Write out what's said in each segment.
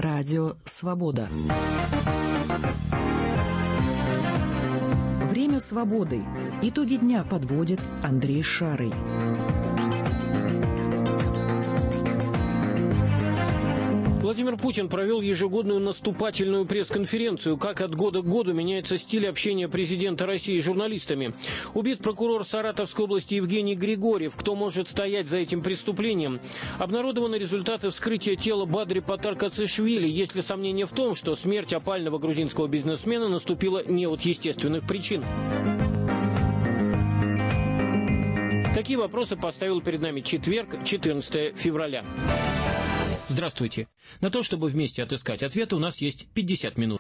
Радио «Свобода». Время свободы. Итоги дня подводит Андрей Шарый. Владимир Путин провел ежегодную наступательную пресс-конференцию. Как от года к году меняется стиль общения президента России с журналистами. Убит прокурор Саратовской области Евгений Григорьев. Кто может стоять за этим преступлением? Обнародованы результаты вскрытия тела Бадри Патаркацишвили. Есть ли сомнения в том, что смерть опального грузинского бизнесмена наступила не от естественных причин? Такие вопросы поставил перед нами четверг, 14 февраля. Здравствуйте. На то, чтобы вместе отыскать ответы, у нас есть 50 минут.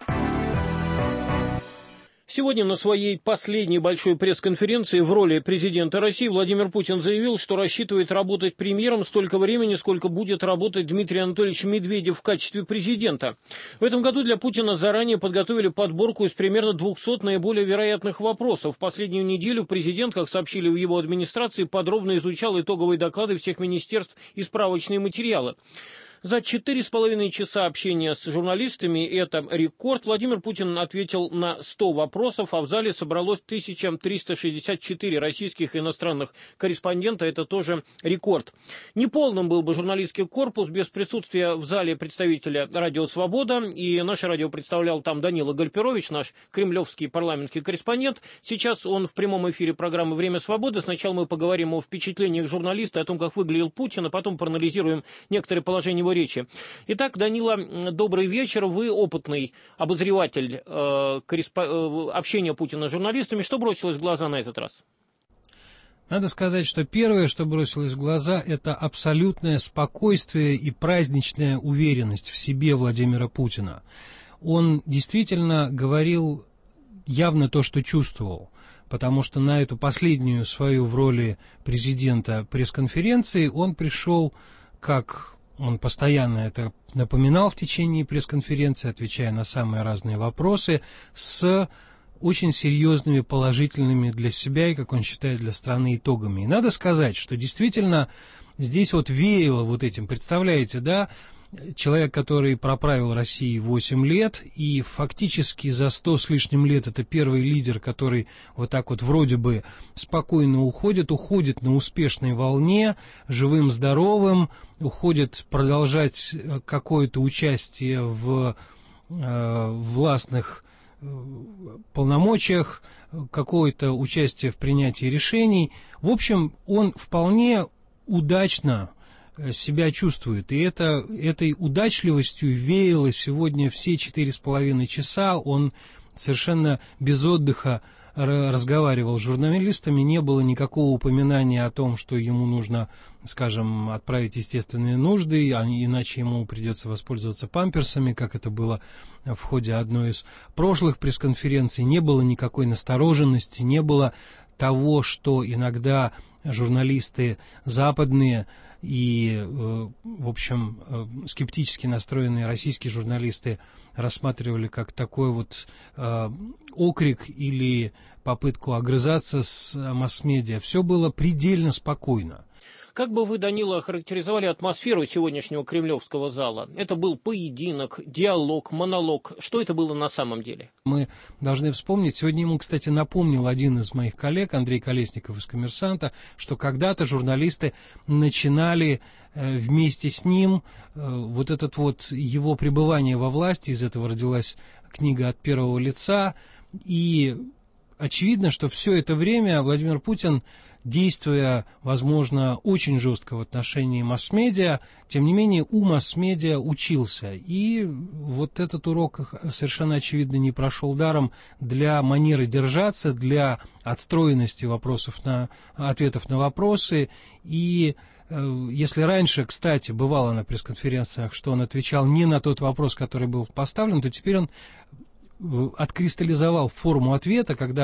Сегодня на своей последней большой пресс-конференции в роли президента России Владимир Путин заявил, что рассчитывает работать премьером столько времени, сколько будет работать Дмитрий Анатольевич Медведев в качестве президента. В этом году для Путина заранее подготовили подборку из примерно 200 наиболее вероятных вопросов. В последнюю неделю президент, как сообщили в его администрации, подробно изучал итоговые доклады всех министерств и справочные материалы. За 4,5 часа общения с журналистами, это рекорд, Владимир Путин ответил на 100 вопросов, а в зале собралось 1364 российских и иностранных корреспондента, это тоже рекорд. Неполным был бы журналистский корпус без присутствия в зале представителя «Радио Свобода», и наше радио представлял там Данила Гальперович, наш кремлевский парламентский корреспондент. Сейчас он в прямом эфире программы «Время свободы». Сначала мы поговорим о впечатлениях журналиста, о том, как выглядел Путин, а потом проанализируем некоторые положения его речи. Итак, Данила, добрый вечер. Вы опытный обозреватель общения Путина с журналистами. Что бросилось в глаза на этот раз? Надо сказать, что первое, что бросилось в глаза, это абсолютное спокойствие и праздничная уверенность в себе Владимира Путина. Он действительно говорил явно то, что чувствовал, потому что на эту последнюю свою в роли президента пресс-конференции он пришел, как он постоянно это напоминал в течение пресс-конференции, отвечая на самые разные вопросы, с очень серьезными положительными для себя и, как он считает, для страны итогами. И надо сказать, что действительно здесь вот веяло вот этим, представляете, да, человек, который проправил России 8 лет, и фактически за 100 с лишним лет это первый лидер, который вот так вот вроде бы спокойно уходит на успешной волне, живым, здоровым, уходит продолжать какое-то участие в властных полномочиях, какое-то участие в принятии решений. В общем, он вполне удачно себя чувствует. И этой удачливостью веяло сегодня все 4,5 часа. Он совершенно без отдыха разговаривал с журналистами. Не было никакого упоминания о том, что ему нужно, скажем, отправить естественные нужды, иначе ему придется воспользоваться памперсами, как это было в ходе одной из прошлых пресс-конференций. Не было никакой настороженности, не было того, что иногда журналисты западные и, в общем, скептически настроенные российские журналисты рассматривали как такой вот окрик или попытку огрызаться с масс-медиа. Все было предельно спокойно. Как бы вы, Данила, охарактеризовали атмосферу сегодняшнего кремлевского зала? Это был поединок, диалог, монолог. Что это было на самом деле? Мы должны вспомнить, сегодня ему, кстати, напомнил один из моих коллег, Андрей Колесников из «Коммерсанта», что когда-то журналисты начинали вместе с ним вот этот вот его пребывание во власти, из этого родилась книга «От первого лица», и очевидно, что все это время Владимир Путин, действуя, возможно, очень жестко в отношении масс-медиа, тем не менее у масс-медиа учился. И вот этот урок совершенно очевидно не прошел даром для манеры держаться, для отстроенности ответов на вопросы. И если раньше, кстати, бывало на пресс-конференциях, что он отвечал не на тот вопрос, который был поставлен, то теперь он откристаллизовал форму ответа, когда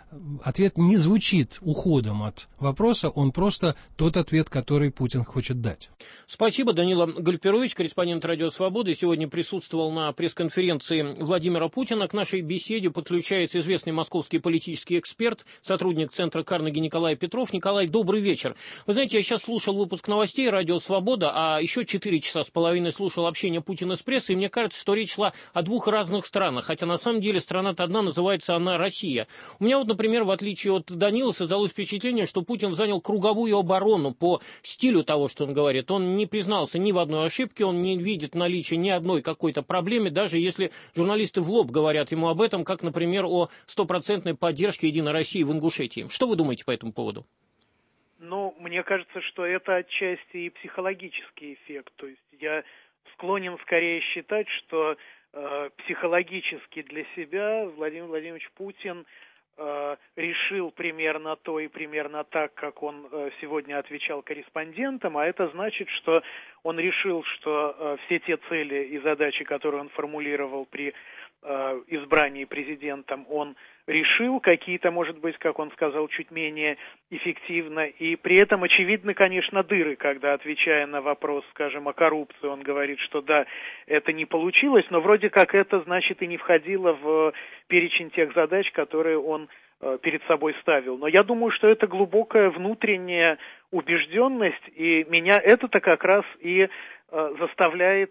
ответ не звучит уходом от вопроса, он просто тот ответ, который Путин хочет дать. Спасибо. Данила Гальперович, корреспондент «Радио Свободы», сегодня присутствовал на пресс-конференции Владимира Путина. К нашей беседе подключается известный московский политический эксперт, сотрудник Центра Карнеги Николай Петров. Николай, добрый вечер. Вы знаете, я сейчас слушал выпуск новостей «Радио Свобода», а еще 4 часа с половиной слушал общение Путина с прессой, и мне кажется, что речь шла о двух разных странах, хотя на самом деле страна-то одна, называется она Россия. У меня вот, например, в отличие от Данила, создалось впечатление, что Путин занял круговую оборону по стилю того, что он говорит. Он не признался ни в одной ошибке, он не видит наличия ни одной какой-то проблемы, даже если журналисты в лоб говорят ему об этом, как, например, о стопроцентной поддержке «Единой России» в Ингушетии. Что вы думаете по этому поводу? Ну, мне кажется, что это отчасти и психологический эффект. То есть я склонен скорее считать, что психологически для себя Владимир Владимирович Путин решил примерно то и примерно так, как он сегодня отвечал корреспондентам, а это значит, что он решил, что все те цели и задачи, которые он формулировал при избрании президентом, он решил, какие-то, может быть, как он сказал, чуть менее эффективно, и при этом очевидны, конечно, дыры, когда, отвечая на вопрос, скажем, о коррупции, он говорит, что да, это не получилось, но вроде как это, значит, и не входило в перечень тех задач, которые он перед собой ставил. Но я думаю, что это глубокая внутренняя убежденность, и меня это-то как раз и заставляет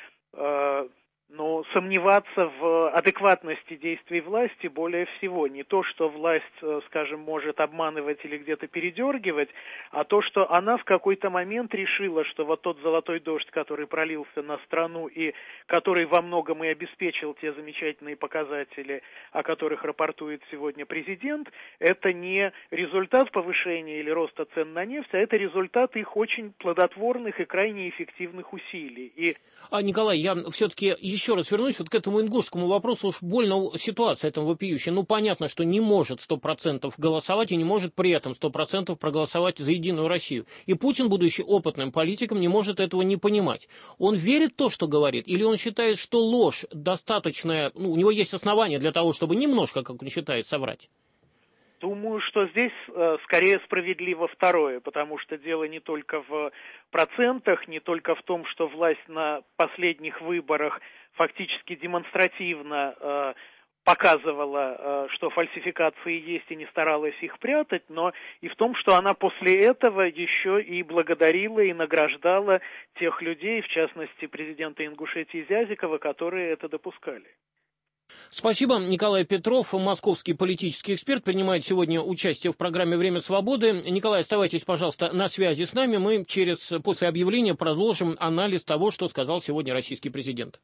сомневаться в адекватности действий власти более всего. Не то, что власть, скажем, может обманывать или где-то передергивать, а то, что она в какой-то момент решила, что вот тот золотой дождь, который пролился на страну и который во многом и обеспечил те замечательные показатели, о которых рапортует сегодня президент, это не результат повышения или роста цен на нефть, а это результат их очень плодотворных и крайне эффективных усилий. Николай, я все-таки еще раз вернусь вот к этому ингушскому вопросу. Уж больно ситуация там вопиющая. Ну, понятно, что не может 100% голосовать и не может при этом 100% проголосовать за «Единую Россию». И Путин, будучи опытным политиком, не может этого не понимать. Он верит в то, что говорит, или он считает, что ложь достаточная, у него есть основания для того, чтобы немножко, как он считает, соврать? Думаю, что здесь скорее справедливо второе, потому что дело не только в процентах, не только в том, что власть на последних выборах фактически демонстративно показывала, что фальсификации есть и не старалась их прятать, но и в том, что она после этого еще и благодарила и награждала тех людей, в частности президента Ингушетии Зязикова, которые это допускали. Спасибо. Николай Петров, московский политический эксперт, принимает сегодня участие в программе «Время свободы». Николай, оставайтесь, пожалуйста, на связи с нами. Мы после объявления продолжим анализ того, что сказал сегодня российский президент.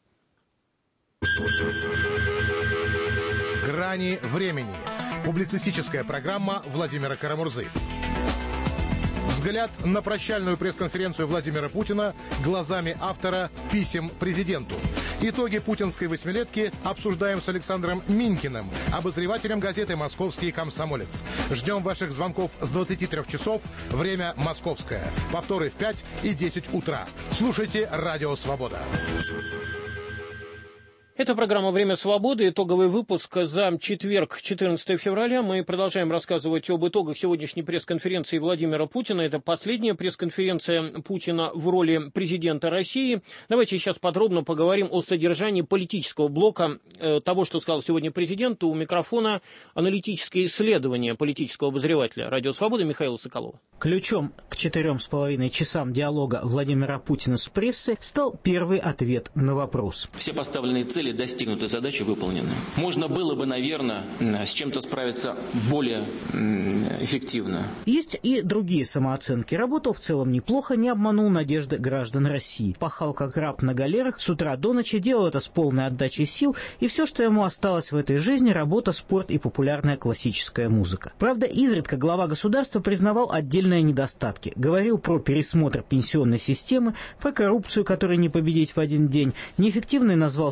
«Грани времени». Публицистическая программа Владимира Карамурзы. Взгляд на прощальную пресс-конференцию Владимира Путина глазами автора писем президенту. Итоги путинской восьмилетки обсуждаем с Александром Минькиным, обозревателем газеты «Московский комсомолец». Ждем ваших звонков с 23 часов, время московское. Повторы в 5 и 10 утра. Слушайте «Радио Свобода». Это программа «Время свободы», итоговый выпуск за четверг, 14 февраля. Мы продолжаем рассказывать об итогах сегодняшней пресс-конференции Владимира Путина. Это последняя пресс-конференция Путина в роли президента России. Давайте сейчас подробно поговорим о содержании политического блока того, что сказал сегодня президент. У микрофона аналитическое исследование политического обозревателя «Радио Свободы» Михаила Соколова. Ключом к 4,5 часам диалога Владимира Путина с прессой стал первый ответ на вопрос. Все поставленные цели достигнуты, задачи выполнены. Можно было бы, наверное, с чем-то справиться более эффективно. Есть и другие самооценки. Работал в целом неплохо, не обманул надежды граждан России. Пахал как раб на галерах, с утра до ночи, делал это с полной отдачей сил, и все, что ему осталось в этой жизни, работа, спорт и популярная классическая музыка. Правда, изредка глава государства признавал отдельные недостатки. Говорил про пересмотр пенсионной системы, про коррупцию, которую не победить в один день, неэффективной назвал структуру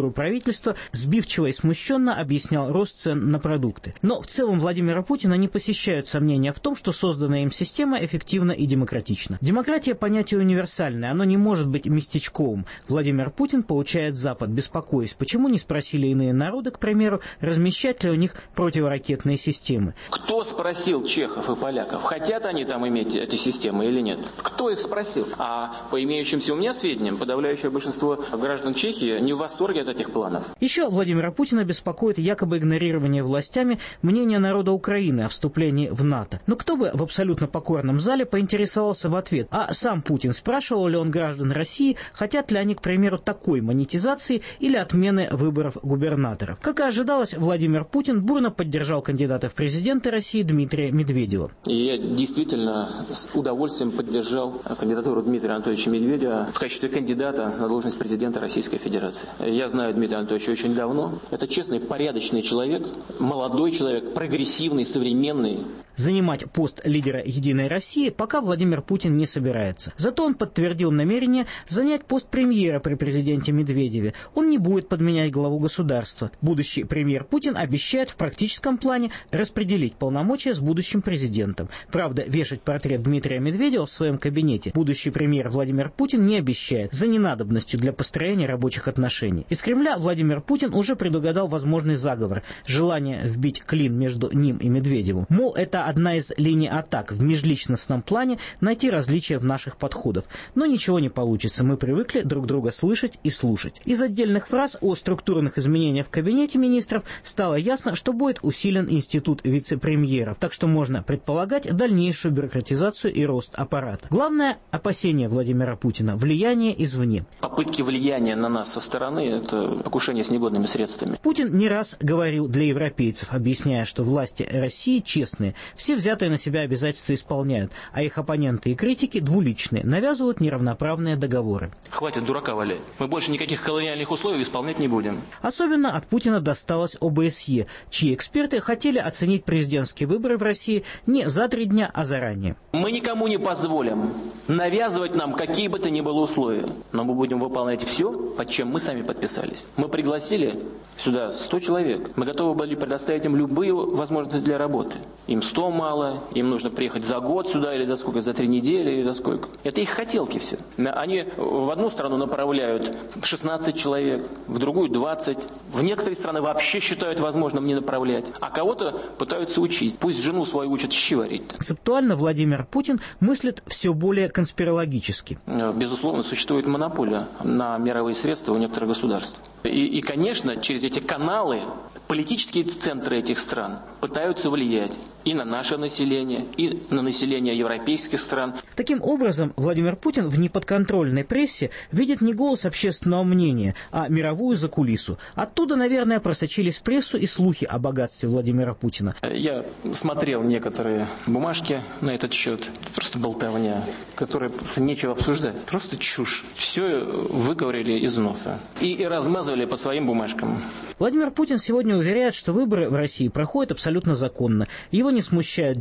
структуру правительства, сбивчиво и смущенно объяснял рост цен на продукты. Но в целом Владимира Путина не посещают сомнения в том, что созданная им система эффективна и демократична. Демократия – понятие универсальное, оно не может быть местечковым. Владимир Путин получает Запад, беспокоясь, почему не спросили иные народы, к примеру, размещать ли у них противоракетные системы. Кто спросил чехов и поляков, хотят они там иметь эти системы или нет? Кто их спросил? А по имеющимся у меня сведениям, подавляющее большинство граждан Чехии не в восторге от этих планов. Еще Владимира Путина беспокоит якобы игнорирование властями мнения народа Украины о вступлении в НАТО. Но кто бы в абсолютно покорном зале поинтересовался в ответ, а сам Путин спрашивал ли он граждан России, хотят ли они, к примеру, такой монетизации или отмены выборов губернаторов. Как и ожидалось, Владимир Путин бурно поддержал кандидата в президенты России Дмитрия Медведева. И я действительно с удовольствием поддержал кандидатуру Дмитрия Анатольевича Медведева в качестве кандидата на должность президента Российской Федерации. Я знаю Дмитрия Анатольевича очень давно. Это честный, порядочный человек, молодой человек, прогрессивный, современный. Занимать пост лидера «Единой России» пока Владимир Путин не собирается. Зато он подтвердил намерение занять пост премьера при президенте Медведеве. Он не будет подменять главу государства. Будущий премьер Путин обещает в практическом плане распределить полномочия с будущим президентом. Правда, вешать портрет Дмитрия Медведева в своем кабинете будущий премьер Владимир Путин не обещает за ненадобностью для построения рабочих отношений. Из Кремля Владимир Путин уже предугадал возможный заговор, желание вбить клин между ним и Медведевым. Мол, это одна из линий атак в межличностном плане найти различия в наших подходах. Но ничего не получится, мы привыкли друг друга слышать и слушать. Из отдельных фраз о структурных изменениях в кабинете министров стало ясно, что будет усилен институт вице-премьеров, так что можно предполагать дальнейшую бюрократизацию и рост аппарата. Главное опасение Владимира Путина – влияние извне. Попытки влияния на нас со стороны – это покушение с негодными средствами. Путин не раз говорил для европейцев, объясняя, что власти России честные, все взятые на себя обязательства исполняют, а их оппоненты и критики двуличные, навязывают неравноправные договоры. Хватит дурака валять. Мы больше никаких колониальных условий исполнять не будем. Особенно от Путина досталось ОБСЕ, чьи эксперты хотели оценить президентские выборы в России не за 3 дня, а заранее. Мы никому не позволим навязывать нам какие бы то ни было условия, но мы будем выполнять все, под чем мы сами подписались. Мы пригласили сюда 100 человек. Мы готовы были предоставить им любые возможности для работы. Им 100 мало, им нужно приехать за год сюда, или за сколько, за 3 недели, или за сколько. Это их хотелки все. Они в одну страну направляют 16 человек, в другую 20. В некоторые страны вообще считают возможным не направлять, а кого-то пытаются учить. Пусть жену свою учат щи варить. Концептуально Владимир Путин мыслит все более конспирологически. Безусловно, существует монополия на мировые средства у некоторых государств. И, конечно, через эти каналы политические центры этих стран пытаются влиять и на наше население, и на население европейских стран. Таким образом, Владимир Путин в неподконтрольной прессе видит не голос общественного мнения, а мировую закулису. Оттуда, наверное, просочились в прессу и слухи о богатстве Владимира Путина. Я смотрел некоторые бумажки на этот счет. Просто болтовня, которые нечего обсуждать. Просто чушь. Все выковырили из носа и размазывали по своим бумажкам. Владимир Путин сегодня уверяет, что выборы в России проходят абсолютно законно. Его не смущают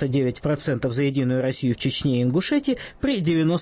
99% за Единую Россию в Чечне и Ингушетии при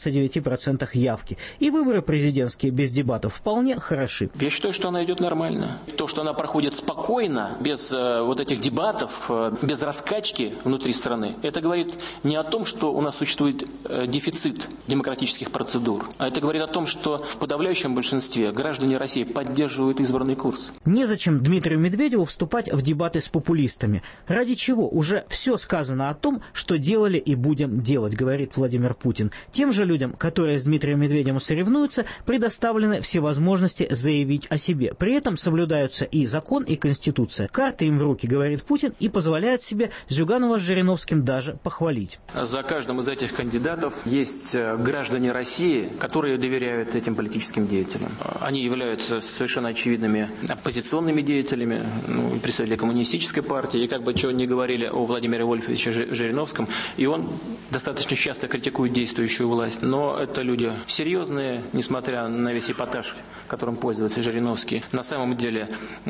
99% явки. И выборы президентские без дебатов вполне хороши. Я считаю, что она идет нормально. То, что она проходит спокойно, без вот этих дебатов, без раскачки внутри страны, это говорит не о том, что у нас существует дефицит демократических процедур, а это говорит о том, что в подавляющем большинстве граждане России поддерживают избранный курс. Незачем Дмитрию Медведеву вступать в дебаты с популистами. Ради чего? Уже все сказано о том, что делали и будем делать, говорит Владимир Путин. Тем же людям, которые с Дмитрием Медведевым соревнуются, предоставлены все возможности заявить о себе. При этом соблюдаются и закон, и конституция. Карты им в руки, говорит Путин, и позволяет себе Зюганова с Жириновским даже похвалить. За каждым из этих кандидатов есть граждане России, которые доверяют этим политическим деятелям. Они являются совершенно очевидными оппозиционными деятелями, представители коммунистической партии, и как бы чего ни говорили о Владимире Вольфовиче Жириновском, и он достаточно часто критикует действующую власть. Но это люди серьезные, несмотря на весь эпатаж, которым пользуется Жириновский. На самом деле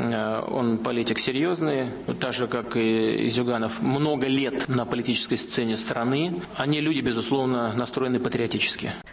он политик серьезный, так же, как и Зюганов, много лет на политической сцене страны. Они люди, безусловно, настроены патриотически.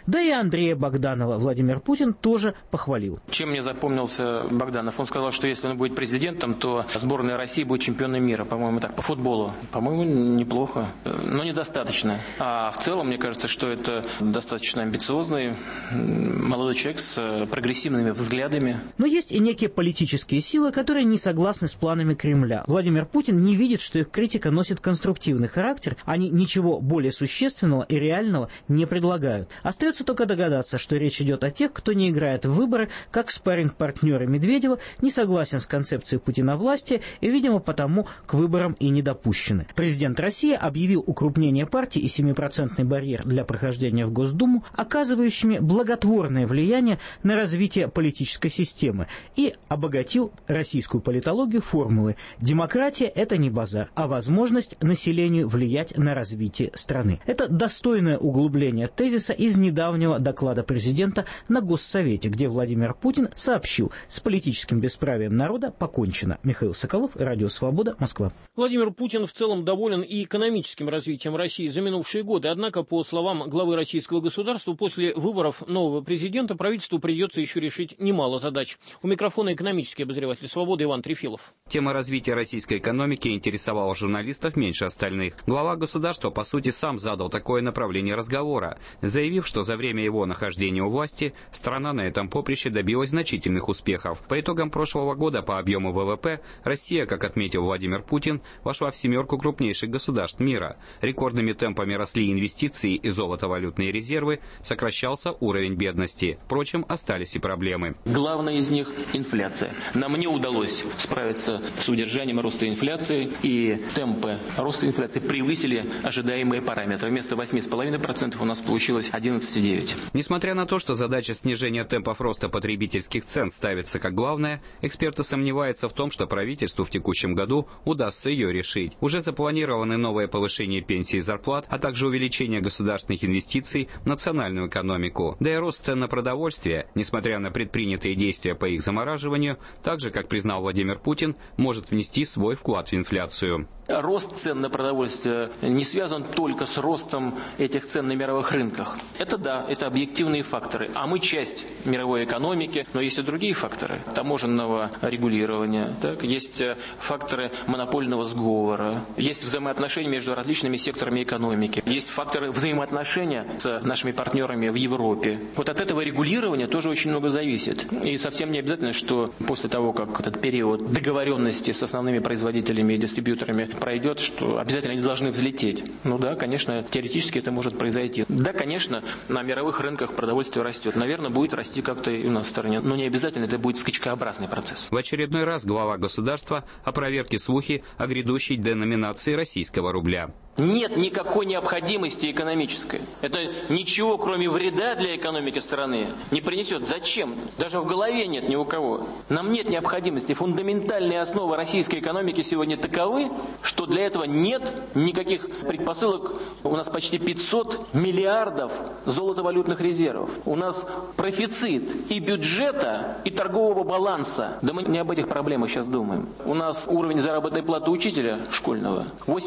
Да и Андрея Богданова Владимир Путин тоже похвалил. Чем мне запомнился Богданов? Он сказал, что если он будет президентом, то сборная России будет чемпионом мира. По-моему, так, по футболу. По-моему, неплохо, но недостаточно. А в целом, мне кажется, что это достаточно амбициозный молодой человек с прогрессивными взглядами. Но есть и некие политические силы, которые не согласны с планами Кремля. Владимир Путин не видит, что их критика носит конструктивный характер, они ничего более существенного и реального не предлагают. Остается только догадаться, что речь идет о тех, кто не играет в выборы, как спарринг-партнеры Медведева, не согласен с концепцией Путина власти и, видимо, потому к выборам и не допущены. Президент России объявил укрупнение партии и 7% барьер для прохождения в Госдуму, оказывающими благотворное влияние на развитие политической системы, и обогатил российскую политологию формулы «демократия – это не базар, а возможность населению влиять на развитие страны». Это достойное углубление тезиса из недавнего доклада президента на Госсовете, где Владимир Путин сообщил: с политическим бесправием народа покончено. Михаил Соколов, Радио Свобода, Москва. Владимир Путин в целом доволен и экономическим развитием России за минувшие годы. Однако, по словам главы российского государства, после выборов нового президента правительству придется еще решить немало задач. У микрофона экономический обозреватель «Свободы» Иван Трефилов. Тема развития российской экономики интересовала журналистов меньше остальных. Глава государства, по сути, сам задал такое направление разговора, заявив, что за время его нахождения у власти страна на этом поприще добилась значительных успехов. По итогам прошлого года по объему ВВП Россия, как отметил Владимир Путин, вошла в 7 крупнейших государств мира. Рекордными темпами росли инвестиции и золотовалютные резервы, сокращался уровень бедности. Впрочем, остались и проблемы. Главное из них – инфляция. Нам не удалось справиться с удержанием роста инфляции, и темпы роста инфляции превысили ожидаемые параметры. Вместо 8,5% у нас получилось 11,9%. Несмотря на то, что задача снижения темпов роста потребительских цен ставится как главная, эксперты сомневаются в том, что правительству в текущем году удастся ее решить. Уже запланированы новое повышение пенсий и зарплат, а также увеличение государственных инвестиций в национальную экономику. Да и рост цен на продовольствие, несмотря на предпринятые действия по их замораживанию, так же, как признал Владимир Путин, может внести свой вклад в инфляцию. Рост цен на продовольствие не связан только с ростом этих цен на мировых рынках. Это да, это объективные факторы. А мы часть мировой экономики, но есть и другие факторы таможенного регулирования, так? Есть факторы монопольного сговора, есть взаимоотношения между различными секторами экономики, есть факторы взаимоотношения с нашими партнерами в Европе. Вот от этого регулирования тоже очень много зависит. И совсем не обязательно, что после того, как этот период договоренности с основными производителями и дистрибьюторами пройдет, что обязательно они должны взлететь. Ну да, конечно, теоретически это может произойти. Да, конечно, на мировых рынках продовольствие растет. Наверное, будет расти как-то и у нас в стране. Но не обязательно это будет скачкообразный процесс. В очередной раз глава государства опроверг слухи о грядущей деноминации российского рубля. Нет никакой необходимости экономической. Это ничего, кроме вреда для экономики страны, не принесет. Зачем? Даже в голове нет ни у кого. Нам нет необходимости. Фундаментальные основы российской экономики сегодня таковы, что для этого нет никаких предпосылок. У нас почти 500 миллиардов золотовалютных резервов. У нас профицит и бюджета, и торгового баланса. Да мы не об этих проблемах сейчас думаем. У нас уровень заработной платы учителя школьного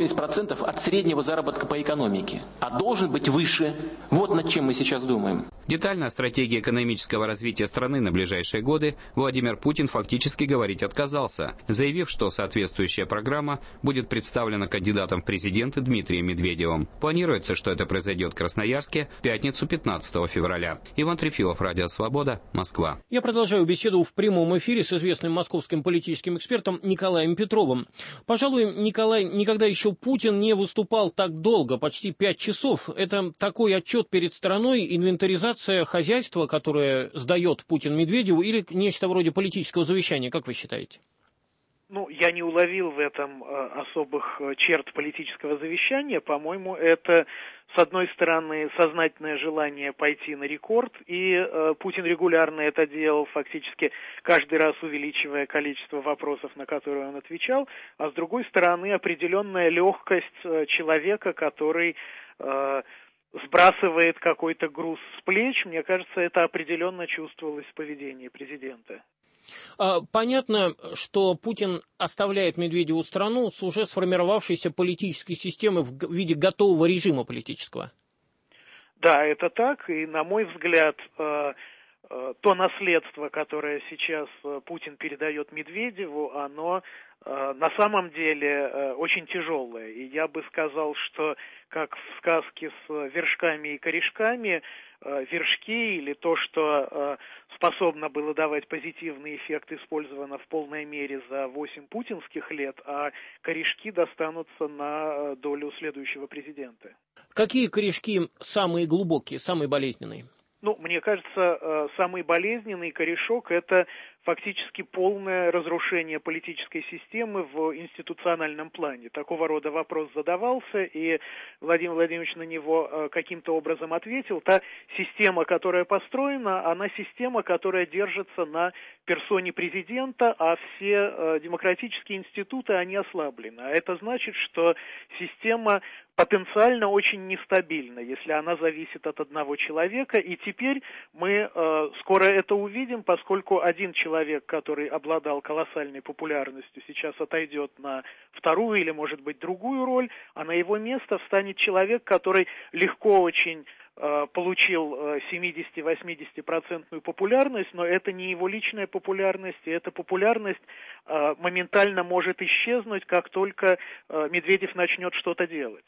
80% от среднего заработка по экономике, а должен быть выше. Вот над чем мы сейчас думаем. Детально о стратегии экономического развития страны на ближайшие годы Владимир Путин фактически говорить отказался, заявив, что соответствующая программа будет представлена кандидатом в президенты Дмитрием Медведевым. Планируется, что это произойдет в Красноярске в пятницу 15 февраля. Иван Трефилов, Радио Свобода, Москва. Я продолжаю беседу в прямом эфире с известным московским политическим экспертом Николаем Петровым. Пожалуй, Николай, никогда еще Путин не выступал так долго, почти 5 часов. Это такой отчет перед страной, инвентаризация хозяйства, которое сдает Путин Медведеву, или нечто вроде политического завещания, как вы считаете? Ну, я не уловил в этом особых черт политического завещания. По-моему, это, с одной стороны, сознательное желание пойти на рекорд, и Путин регулярно это делал, фактически каждый раз увеличивая количество вопросов, на которые он отвечал, а с другой стороны, определенная легкость человека, который сбрасывает какой-то груз с плеч. Мне кажется, это определенно чувствовалось в поведении президента. Понятно, что Путин оставляет Медведеву страну с уже сформировавшейся политической системой в виде готового режима политического. Да, это так, и, на мой взгляд, то наследство, которое сейчас Путин передает Медведеву, оно на самом деле очень тяжелое. И я бы сказал, что как в сказке с вершками и корешками, вершки или то, что способно было давать позитивный эффект, использовано в полной мере за 8 путинских лет, а корешки достанутся на долю следующего президента. Какие корешки самые глубокие, самые болезненные? Ну, мне кажется, самый болезненный корешок – это фактически полное разрушение политической системы в институциональном плане. Такого рода вопрос задавался, и Владимир Владимирович на него каким-то образом ответил. Та система, которая построена, она система, которая держится на персоне президента, а все демократические институты, они ослаблены. А это значит, что система потенциально очень нестабильна, если она зависит от одного человека. И теперь мы скоро это увидим, поскольку один человек, который обладал колоссальной популярностью, сейчас отойдет на вторую или, может быть, другую роль, а на его место встанет человек, который легко очень получил 70-80% популярность, но это не его личная популярность, и эта популярность моментально может исчезнуть, как только Медведев начнет что-то делать.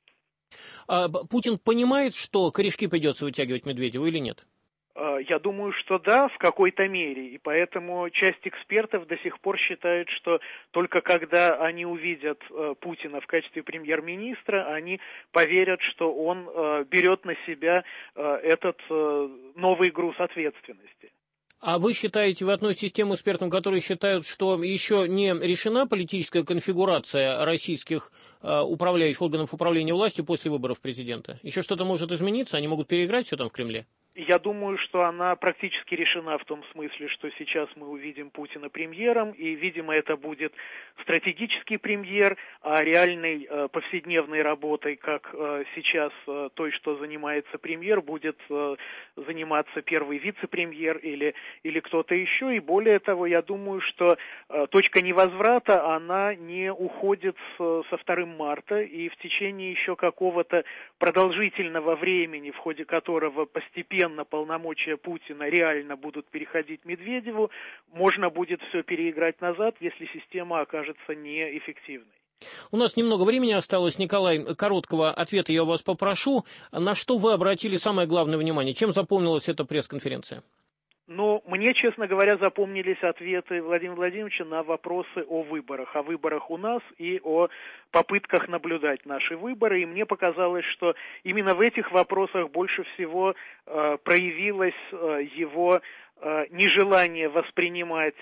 Путин понимает, что корешки придется вытягивать Медведеву или нет? Я думаю, что да, в какой-то мере, и поэтому часть экспертов до сих пор считает, что только когда они увидят Путина в качестве премьер-министра, они поверят, что он берет на себя этот новый груз ответственности. А вы относитесь к тем экспертам, которые считают, что еще не решена политическая конфигурация российских управляющих органов управления властью после выборов президента? Еще что-то может измениться? Они могут переиграть все там в Кремле? Я думаю, что она практически решена в том смысле, что сейчас мы увидим Путина премьером, и, видимо, это будет стратегический премьер, а реальной повседневной работой, как сейчас той, что занимается премьер, будет заниматься первый вице-премьер или кто-то еще. И более того, я думаю, что точка невозврата, она не уходит со 2 марта, и в течение еще какого-то продолжительного времени, в ходе которого постепенно полномочия Путина реально будут переходить Медведеву, можно будет все переиграть назад, если система окажется неэффективной. У нас немного времени осталось, Николай, короткого ответа я у вас попрошу. На что вы обратили самое главное внимание? Чем запомнилась эта пресс-конференция? Ну, мне, честно говоря, запомнились ответы Владимира Владимировича на вопросы о выборах у нас и о попытках наблюдать наши выборы. И мне показалось, что именно в этих вопросах больше всего проявилось его нежелание воспринимать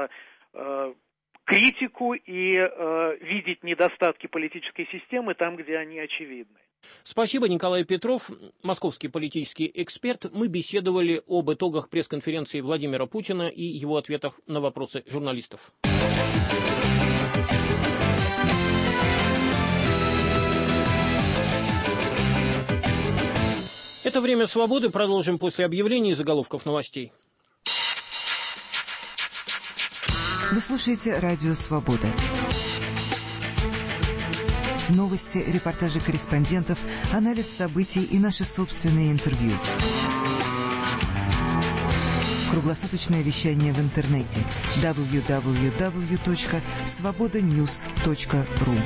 критику и видеть недостатки политической системы там, где они очевидны. Спасибо, Николай Петров, московский политический эксперт. Мы беседовали об итогах пресс-конференции Владимира Путина и его ответах на вопросы журналистов. Это «Время свободы». Продолжим после объявлений и заголовков новостей. Вы слушаете «Радио Свобода». Новости, репортажи корреспондентов, анализ событий и наши собственные интервью. Круглосуточное вещание в интернете www.svobodanews.ru.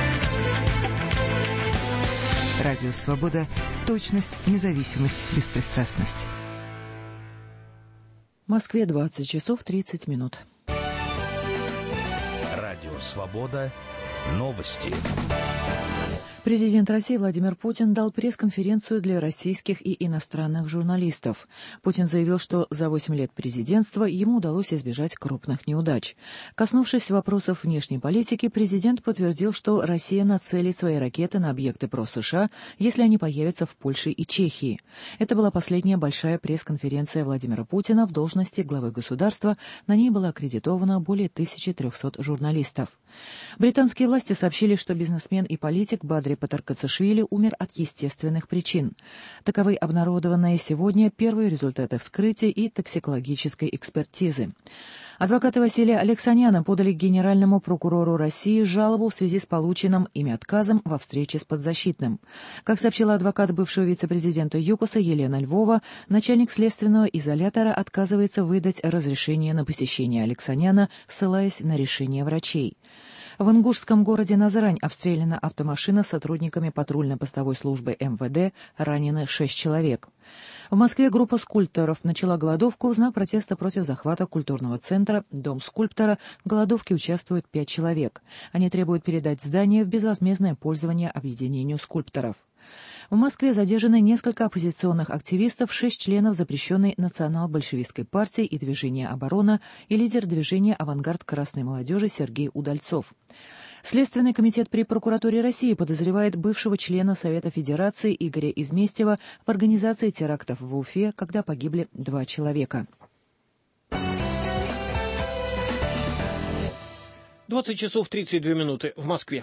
Радио Свобода. Точность, независимость, беспристрастность. В Москве 20 часов 30 минут. Радио Свобода. Новости. Президент России Владимир Путин дал пресс-конференцию для российских и иностранных журналистов. Путин заявил, что за 8 лет президентства ему удалось избежать крупных неудач. Коснувшись вопросов внешней политики, президент подтвердил, что Россия нацелит свои ракеты на объекты ПРО-США, если они появятся в Польше и Чехии. Это была последняя большая пресс-конференция Владимира Путина в должности главы государства. На ней было аккредитовано более 1300 журналистов. Британские власти сообщили, что бизнесмен и политик Бадри Патаркацишвили умер от естественных причин. Таковы обнародованные сегодня первые результаты вскрытия и токсикологической экспертизы. Адвокаты Василия Алексаняна подали к генеральному прокурору России жалобу в связи с полученным ими отказом во встрече с подзащитным. Как сообщила адвокат бывшего вице-президента ЮКОСа Елена Львова, начальник следственного изолятора отказывается выдать разрешение на посещение Алексаняна, ссылаясь на решение врачей. В ингушском городе Назрань обстреляна автомашина с сотрудниками патрульно-постовой службы МВД, ранены 6 человек. В Москве группа скульпторов начала голодовку в знак протеста против захвата культурного центра «Дом скульптора». В голодовке участвуют 5 человек. Они требуют передать здание в безвозмездное пользование объединению скульпторов. В Москве задержаны несколько оппозиционных активистов, 6 членов запрещенной национал-большевистской партии и движения «Оборона» и лидер движения «Авангард красной молодежи» Сергей Удальцов. Следственный комитет при прокуратуре России подозревает бывшего члена Совета Федерации Игоря Изместьева в организации терактов в Уфе, когда погибли 2 человека. 20 часов 32 минуты в Москве.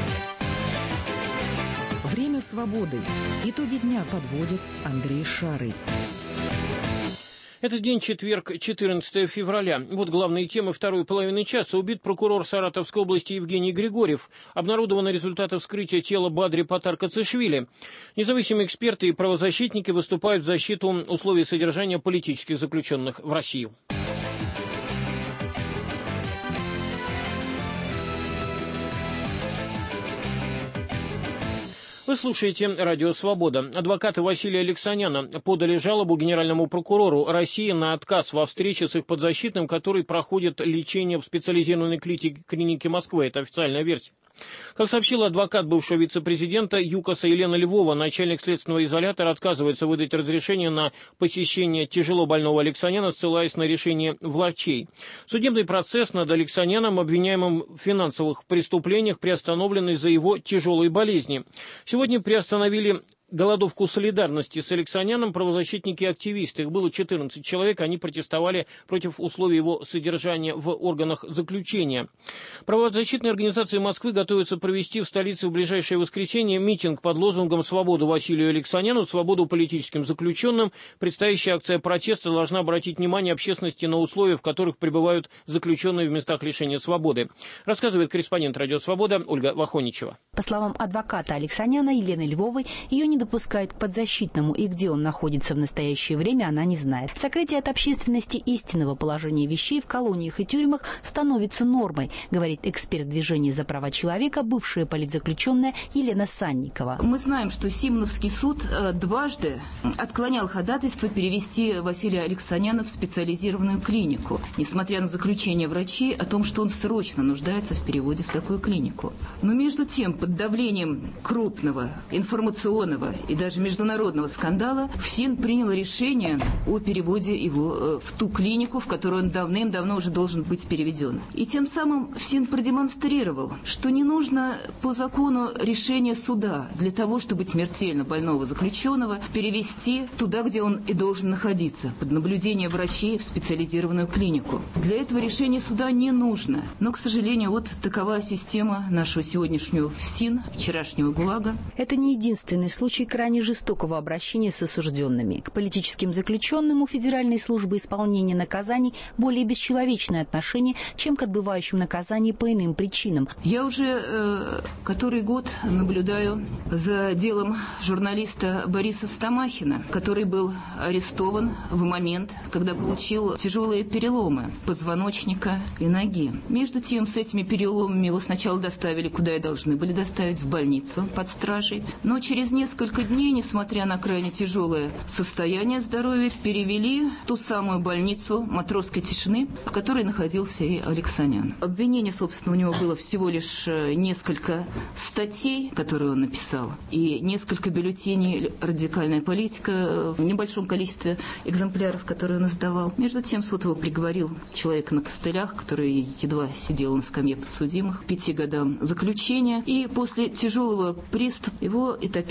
Время свободы. Итоги дня подводит Андрей Шарый. Это день четверг, 14 февраля. Вот главные темы второй половины часа. Убит прокурор Саратовской области Евгений Григорьев. Обнародованы результаты вскрытия тела Бадри Патар-Кацишвили. Независимые эксперты и правозащитники выступают в защиту условий содержания политических заключенных в Россию. Вы слушаете «Радио Свобода». Адвокаты Василия Алексаняна подали жалобу генеральному прокурору России на отказ во встрече с их подзащитным, который проходит лечение в специализированной клинике Москвы. Это официальная версия. Как сообщила адвокат бывшего вице-президента ЮКОСа Елена Львова, начальник следственного изолятора отказывается выдать разрешение на посещение тяжело больного Алексаняна, ссылаясь на решение врачей. Судебный процесс над Алексаняном, обвиняемым в финансовых преступлениях, приостановлен из-за его тяжелой болезни. Сегодня приостановили голодовку солидарности с Алексаняном правозащитники и активисты. Их было 14 человек, они протестовали против условий его содержания в органах заключения. Правозащитные организации Москвы готовятся провести в столице в ближайшее воскресенье митинг под лозунгом «Свободу Василию Алексаняну, свободу политическим заключенным». Предстоящая акция протеста должна обратить внимание общественности на условия, в которых пребывают заключенные в местах лишения свободы. Рассказывает корреспондент «Радио Свобода» Ольга Вахоничева. По словам адвоката Алексаняна Елены Львовой, ее не допускает к подзащитному, и где он находится в настоящее время, она не знает. Сокрытие от общественности истинного положения вещей в колониях и тюрьмах становится нормой, говорит эксперт движения за права человека, бывшая политзаключенная Елена Санникова. Мы знаем, что Симоновский суд дважды отклонял ходатайство перевести Василия Алексаняна в специализированную клинику, несмотря на заключение врачей о том, что он срочно нуждается в переводе в такую клинику. Но между тем, под давлением крупного информационного и даже международного скандала, ФСИН принял решение о переводе его в ту клинику, в которую он давным-давно уже должен быть переведен. И тем самым ФСИН продемонстрировал, что не нужно по закону решения суда для того, чтобы смертельно больного заключенного перевести туда, где он и должен находиться, под наблюдение врачей в специализированную клинику. Для этого решения суда не нужно. Но, к сожалению, вот такова система нашего сегодняшнего ФСИН, вчерашнего ГУЛАГа. Это не единственный случай крайне жестокого обращения с осужденными. К политическим заключенным у Федеральной службы исполнения наказаний более бесчеловечное отношение, чем к отбывающим наказания по иным причинам. Я уже который год наблюдаю за делом журналиста Бориса Стамахина, который был арестован в момент, когда получил тяжелые переломы позвоночника и ноги. Между тем, с этими переломами его сначала доставили, куда и должны были доставить, в больницу под стражей. Но через несколько дней, несмотря на крайне тяжелое состояние здоровья, перевели в ту самую больницу Матросской тишины, в которой находился и Алексанян. Обвинение, собственно, у него было всего лишь несколько статей, которые он написал, и несколько бюллетеней «Радикальная политика» в небольшом количестве экземпляров, которые он издавал. Между тем, суд его приговорил человека на костылях, который едва сидел на скамье подсудимых, к 5 годам заключения. И после тяжелого приступа его этапировали лет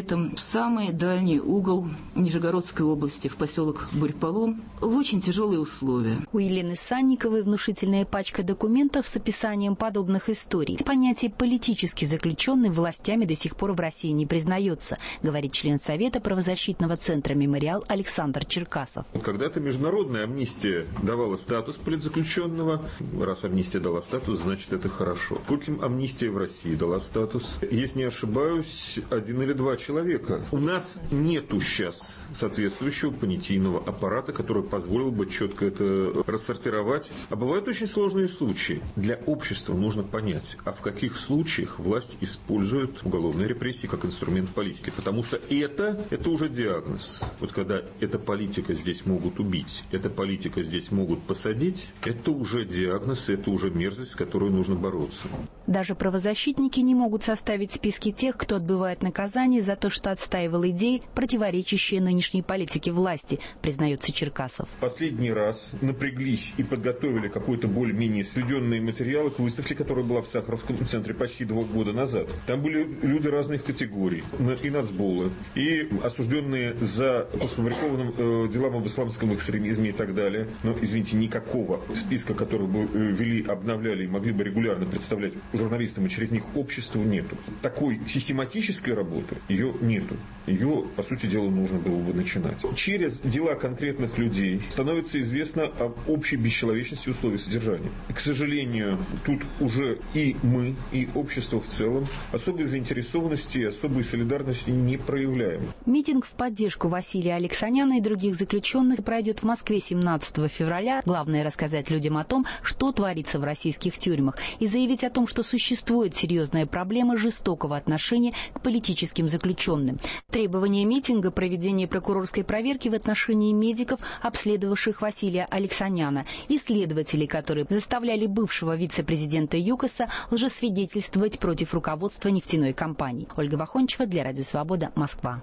этом в самый дальний угол Нижегородской области, в поселок Бурь-Полун, в очень тяжелые условия. У Елены Санниковой внушительная пачка документов с описанием подобных историй. Понятие «политически заключенный» властями до сих пор в России не признается, говорит член Совета правозащитного центра «Мемориал» Александр Черкасов. Когда-то международная амнистия давала статус политзаключенного. Раз амнистия дала статус, значит это хорошо. Скольким амнистия в России дала статус? Если не ошибаюсь, 1 или 2 человека. У нас нету сейчас соответствующего понятийного аппарата, который позволил бы четко это рассортировать. А бывают очень сложные случаи. Для общества нужно понять, а в каких случаях власть использует уголовные репрессии как инструмент политики. Потому что это уже диагноз. Вот когда эта политика здесь могут убить, эта политика здесь могут посадить, это уже диагноз, это уже мерзость, с которой нужно бороться. Даже правозащитники не могут составить списки тех, кто отбывает наказание за то, что отстаивал идеи, противоречащие нынешней политике власти, признается Черкасов. Последний раз напряглись и подготовили какой-то более-менее сведенные материалы к выставке, которая была в Сахаровском центре почти 2 года назад. Там были люди разных категорий, и нацболы, и осужденные за сфабрикованным делам об исламском экстремизме и так далее. Но, извините, никакого списка, который бы вели, обновляли и могли бы регулярно представлять журналистам и через них обществу, нету. Такой систематической работы ее нету. Ее, по сути дела, нужно было бы начинать. Через дела конкретных людей становится известно об общей бесчеловечности условий содержания. К сожалению, тут уже и мы, и общество в целом особой заинтересованности и особой солидарности не проявляем. Митинг в поддержку Василия Алексаняна и других заключенных пройдет в Москве 17 февраля. Главное — рассказать людям о том, что творится в российских тюрьмах, и заявить о том, что существует серьезная проблема жестокого отношения к политическим заключенным. Требование митинга — проведение прокурорской проверки в отношении медиков, обследовавших Василия Алексаняна, и следователей, которые заставляли бывшего вице-президента ЮКОСа лжесвидетельствовать против руководства нефтяной компании. Ольга Вахончева для Радио Свобода, Москва.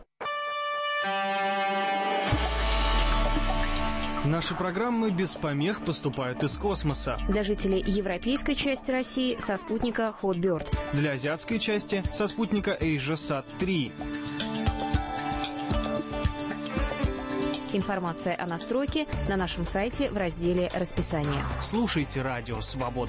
Наши программы без помех поступают из космоса. Для жителей европейской части России со спутника Hotbird. Для азиатской части со спутника AsiaSat-3. Информация о настройке на нашем сайте в разделе «Расписание». Слушайте Радио Свобода.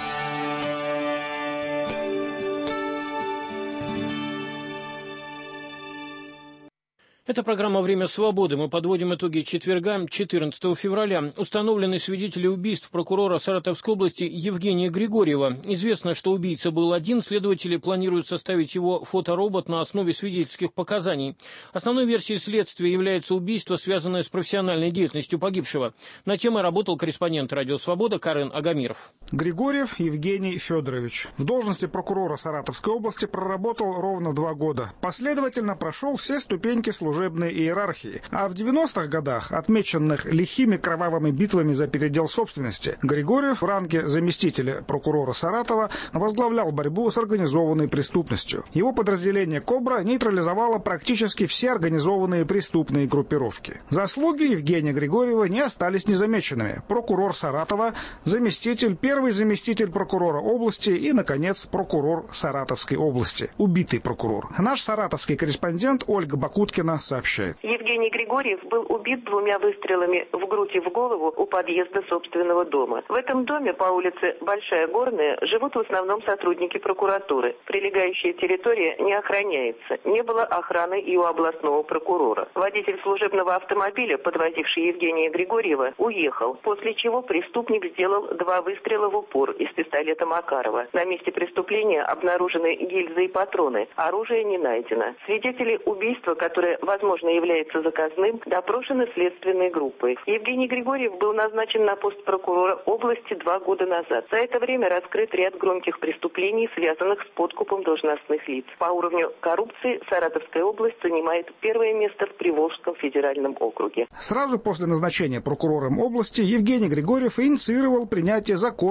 Это программа «Время свободы». Мы подводим итоги четверга, 14 февраля. Установлены свидетели убийств прокурора Саратовской области Евгения Григорьева. Известно, что убийца был один. Следователи планируют составить его фоторобот на основе свидетельских показаний. Основной версией следствия является убийство, связанное с профессиональной деятельностью погибшего. На темой работал корреспондент «Радио Свобода» Карен Агамиров. Григорьев Евгений Федорович. В должности прокурора Саратовской области проработал ровно 2 года. Последовательно прошел все ступеньки служебной иерархии, а в 90-х годах, отмеченных лихими кровавыми битвами за передел собственности, Григорьев в ранге заместителя прокурора Саратова возглавлял борьбу с организованной преступностью. Его подразделение «Кобра» нейтрализовало практически все организованные преступные группировки. Заслуги Евгения Григорьева не остались незамеченными. Прокурор Саратова, первый заместитель прокурора области и, наконец, прокурор Саратовской области. Убитый прокурор. Наш саратовский корреспондент Ольга Бакуткина сообщает. Евгений Григорьев был убит 2 выстрелами в грудь и в голову у подъезда собственного дома. В этом доме по улице Большая Горная живут в основном сотрудники прокуратуры. Прилегающая территория не охраняется. Не было охраны и у областного прокурора. Водитель служебного автомобиля, подвозивший Евгения Григорьева, уехал, после чего преступник сделал 2 выстрела в упор из пистолета Макарова. На месте преступления обнаружены гильзы и патроны. Оружие не найдено. Свидетели убийства, которое, возможно, является заказным, допрошены следственной группой. Евгений Григорьев был назначен на пост прокурора области 2 года назад. За это время раскрыт ряд громких преступлений, связанных с подкупом должностных лиц. По уровню коррупции Саратовская область занимает 1-е место в Приволжском федеральном округе. Сразу после назначения прокурором области Евгений Григорьев инициировал принятие закона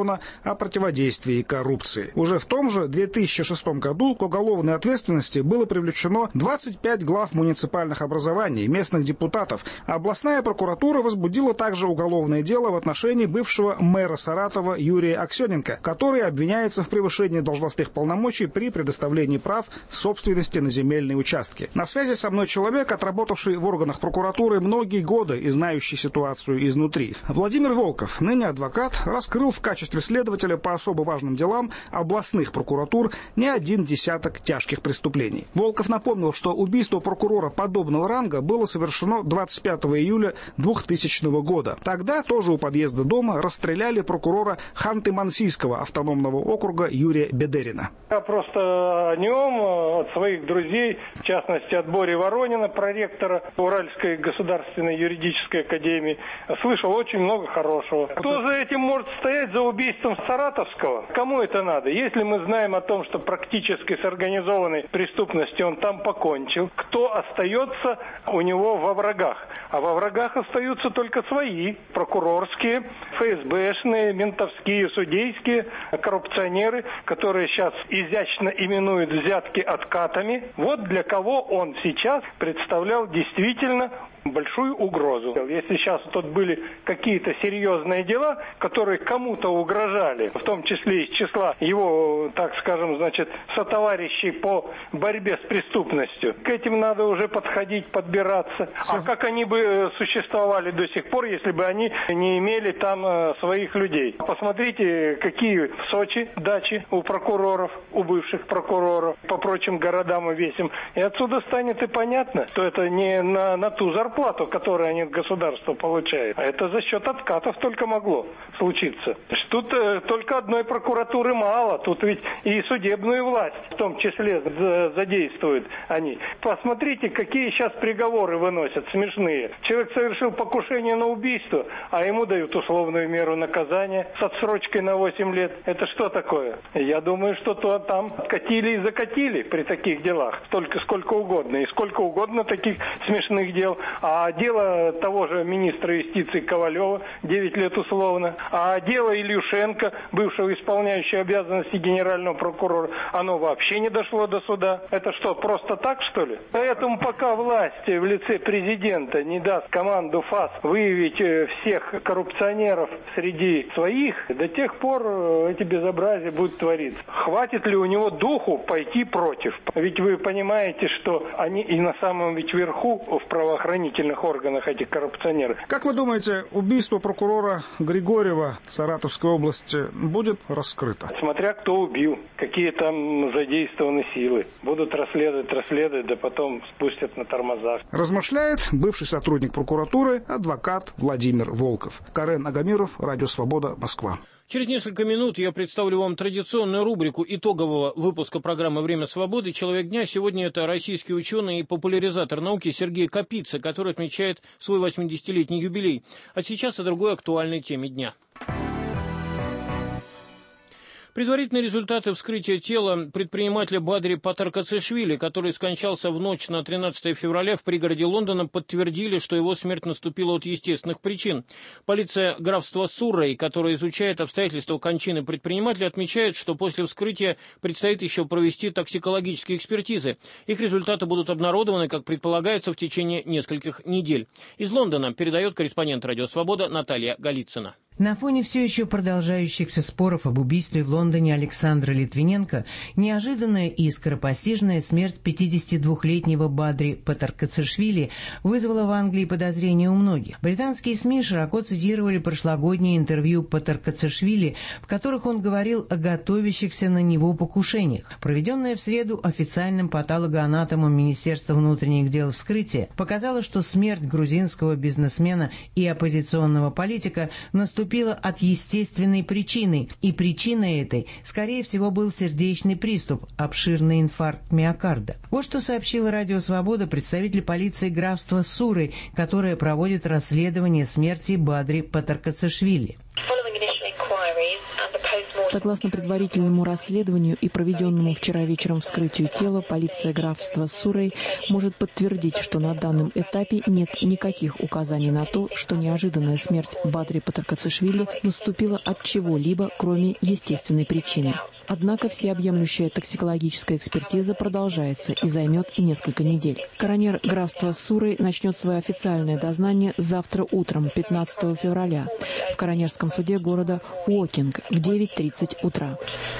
закона о противодействии коррупции. Уже в том же 2006 году к уголовной ответственности было привлечено 25 глав муниципальных образований, местных депутатов. Областная прокуратура возбудила также уголовное дело в отношении бывшего мэра Саратова Юрия Аксененко, который обвиняется в превышении должностных полномочий при предоставлении прав собственности на земельные участки. На связи со мной человек, отработавший в органах прокуратуры многие годы и знающий ситуацию изнутри. Владимир Волков, ныне адвокат, раскрыл в качестве следователя по особо важным делам областных прокуратур не один десяток тяжких преступлений. Волков напомнил, что убийство прокурора подобного ранга было совершено 25 июля 2000 года. Тогда тоже у подъезда дома расстреляли прокурора Ханты-Мансийского автономного округа Юрия Бедерина. Я просто о нем, от своих друзей, в частности от Бори Воронина, проректора Уральской государственной юридической академии, слышал очень много хорошего. Кто за этим может стоять, за убийством Саратовского? Кому это надо? Если мы знаем о том, что практически с организованной преступностью он там покончил, кто остается у него во врагах? А во врагах остаются только свои, прокурорские, ФСБшные, ментовские, судейские, коррупционеры, которые сейчас изящно именуют взятки откатами. Вот для кого он сейчас представлял действительно большую угрозу. Если сейчас тут были какие-то серьезные дела, которые кому-то угрожали, в том числе из числа его, так скажем, сотоварищей по борьбе с преступностью, к этим надо уже подходить, подбираться. А как они бы существовали до сих пор, если бы они не имели там своих людей? Посмотрите, какие в Сочи дачи у прокуроров, у бывших прокуроров, по прочим городам и весям. И отсюда станет и понятно, что это не на ту зарплату, которую они от государства получают, а это за счет откатов только могло случиться. Тут только одной прокуратуры мало, тут ведь и судебную власть в том числе задействуют они. Посмотрите, какие сейчас приговоры выносят, смешные. Человек совершил покушение на убийство, а ему дают условную меру наказания с отсрочкой на 8 лет. Это что такое? Я думаю, что то там катили и закатили при таких делах. Столько, сколько угодно. И сколько угодно таких смешных дел. А дело того же министра юстиции Ковалева 9 лет условно. А дело Ильюшенко, бывшего исполняющего обязанности генерального прокурора, оно вообще не дошло до суда. Это что, просто так, что ли? Поэтому пока власть в лице президента не даст команду ФАС выявить всех коррупционеров среди своих, до тех пор эти безобразия будут твориться. Хватит ли у него духу пойти против? Ведь вы понимаете, что они и на самом верху в правоохранительных органах, этих коррупционеров. Как вы думаете, убийство прокурора Григорьева Саратовской области будет раскрыто? Смотря кто убил, какие там задействованы силы. Будут расследовать, да потом спустят на тормозах. Размышляет бывший сотрудник прокуратуры, адвокат Владимир Волков. Карен Агамиров, Радио Свобода, Москва. Через несколько минут я представлю вам традиционную рубрику итогового выпуска программы «Время свободы. Человек дня». Сегодня это российский ученый и популяризатор науки Сергей Капица, который отмечает свой 80-летний юбилей. А сейчас о другой актуальной теме дня. Предварительные результаты вскрытия тела предпринимателя Бадри Патаркацишвили, который скончался в ночь на 13 февраля в пригороде Лондона, подтвердили, что его смерть наступила от естественных причин. Полиция графства Суррей, которая изучает обстоятельства кончины предпринимателя, отмечает, что после вскрытия предстоит еще провести токсикологические экспертизы. Их результаты будут обнародованы, как предполагается, в течение нескольких недель. Из Лондона передает корреспондент «Радио Свобода» Наталья Голицына. На фоне все еще продолжающихся споров об убийстве в Лондоне Александра Литвиненко, неожиданная и скоропостижная смерть 52-летнего Бадри Патаркацишвили вызвала в Англии подозрения у многих. Британские СМИ широко цитировали прошлогоднее интервью Патаркацишвили, в которых он говорил о готовящихся на него покушениях. Проведенное в среду официальным патологоанатомом Министерства внутренних дел вскрытие показало, что смерть грузинского бизнесмена и оппозиционного политика наступила от естественной причины, и причиной этой, скорее всего, был сердечный приступ, обширный инфаркт миокарда. Вот что сообщила Радио Свобода представитель полиции графства Суррей, которая проводит расследование смерти Бадри Патаркацишвили. Согласно предварительному расследованию и проведенному вчера вечером вскрытию тела, полиция графства Суррей может подтвердить, что на данном этапе нет никаких указаний на то, что неожиданная смерть Бадри Патаркацишвили наступила от чего-либо, кроме естественной причины. Однако всеобъемлющая токсикологическая экспертиза продолжается и займет несколько недель. Коронер графства Суррей начнет свое официальное дознание завтра утром, 15 февраля, в коронерском суде города Уокинг в 9:30 утра.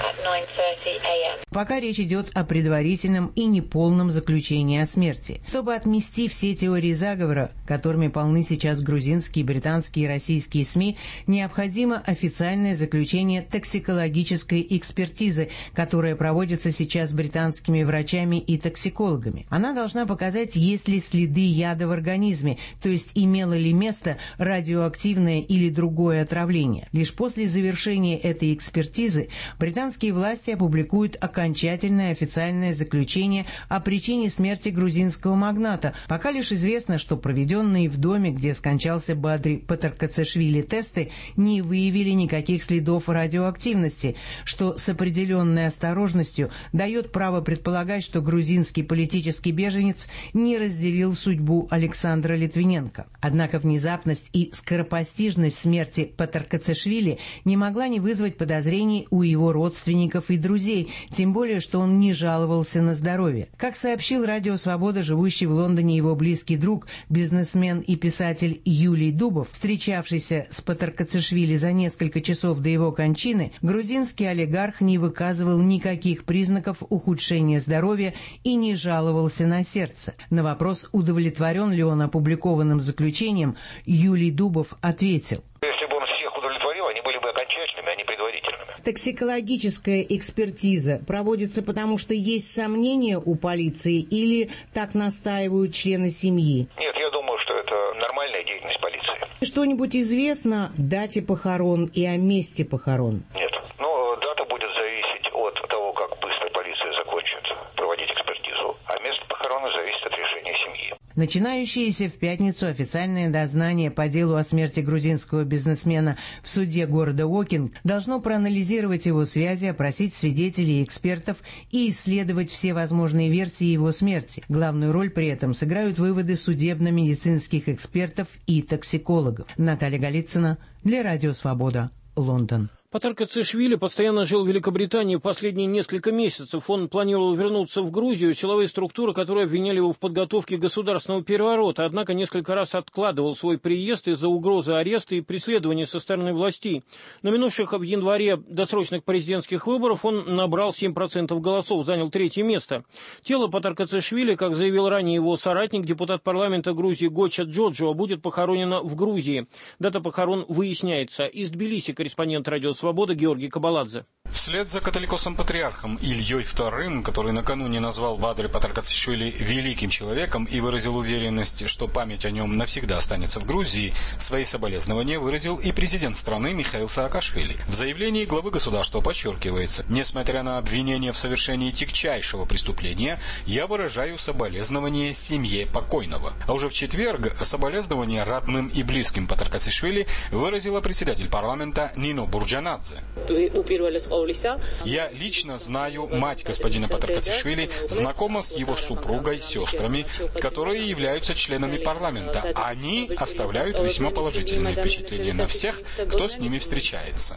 Пока речь идет о предварительном и неполном заключении о смерти. Чтобы отмести все теории заговора, которыми полны сейчас грузинские, британские и российские СМИ, необходимо официальное заключение токсикологической экспертизы, которая проводится сейчас британскими врачами и токсикологами. Она должна показать, есть ли следы яда в организме, то есть имело ли место радиоактивное или другое отравление. Лишь после завершения этой экспертизы британские власти опубликуют окончательное официальное заключение о причине смерти грузинского магната. Пока лишь известно, что проведенные в доме, где скончался Бадри Патаркацишвили, тесты не выявили никаких следов радиоактивности, что с определенной осторожностью дает право предполагать, что грузинский политический беженец не разделил судьбу Александра Литвиненко. Однако внезапность и скоропостижность смерти Патаркацишвили не могла не вызвать подозрений у его родственников и друзей, тем более, что он не жаловался на здоровье. Как сообщил Радио Свобода, живущий в Лондоне его близкий друг, бизнесмен и писатель Юлий Дубов, встречавшийся с Патаркацишвили за несколько часов до его кончины, грузинский олигарх не выказывал никаких признаков ухудшения здоровья и не жаловался на сердце. На вопрос, удовлетворен ли он опубликованным заключением, Юлий Дубов ответил: если бы он всех удовлетворил, они были бы окончательными, а не предварительными. Токсикологическая экспертиза проводится потому, что есть сомнения у полиции, или так настаивают члены семьи? Нет, я думаю, что это нормальная деятельность полиции. Что-нибудь известно о дате похорон и о месте похорон? Нет. Но дата будет зависеть от того, как быстро полиция закончит проводить экспертизу, а место похорон зависит от решения семьи. Начинающееся в пятницу официальное дознание по делу о смерти грузинского бизнесмена в суде города Уокинг должно проанализировать его связи, опросить свидетелей и экспертов и исследовать все возможные версии его смерти. Главную роль при этом сыграют выводы судебно-медицинских экспертов и токсикологов. Наталья Голицына для Радио Свобода, Лондон. Патаркацишвили постоянно жил в Великобритании последние несколько месяцев. Он планировал вернуться в Грузию, силовые структуры, которые обвиняли его в подготовке государственного переворота, однако несколько раз откладывал свой приезд из-за угрозы ареста и преследования со стороны властей. На минувших в январе досрочных президентских выборов он набрал 7% голосов, занял 3-е место. Тело Патаркацишвили, как заявил ранее его соратник, депутат парламента Грузии Гоча Джоджо, будет похоронено в Грузии. Дата похорон выясняется. Из Тбилиси корреспондент Радио Свобода Георгий Кабаладзе. Вслед за католикосом-патриархом Ильей II, который накануне назвал Бадри Патаркацишвили великим человеком и выразил уверенность, что память о нем навсегда останется в Грузии, свои соболезнования выразил и президент страны Михаил Саакашвили. В заявлении главы государства подчеркивается: несмотря на обвинение в совершении тягчайшего преступления, я выражаю соболезнования семье покойного. А уже в четверг соболезнования родным и близким Патаркацишвили выразила председатель парламента Нино Бурджанадзе. Я лично знаю мать господина Патаркацишвили, знакома с его супругой, сестрами, которые являются членами парламента. Они оставляют весьма положительное впечатление на всех, кто с ними встречается.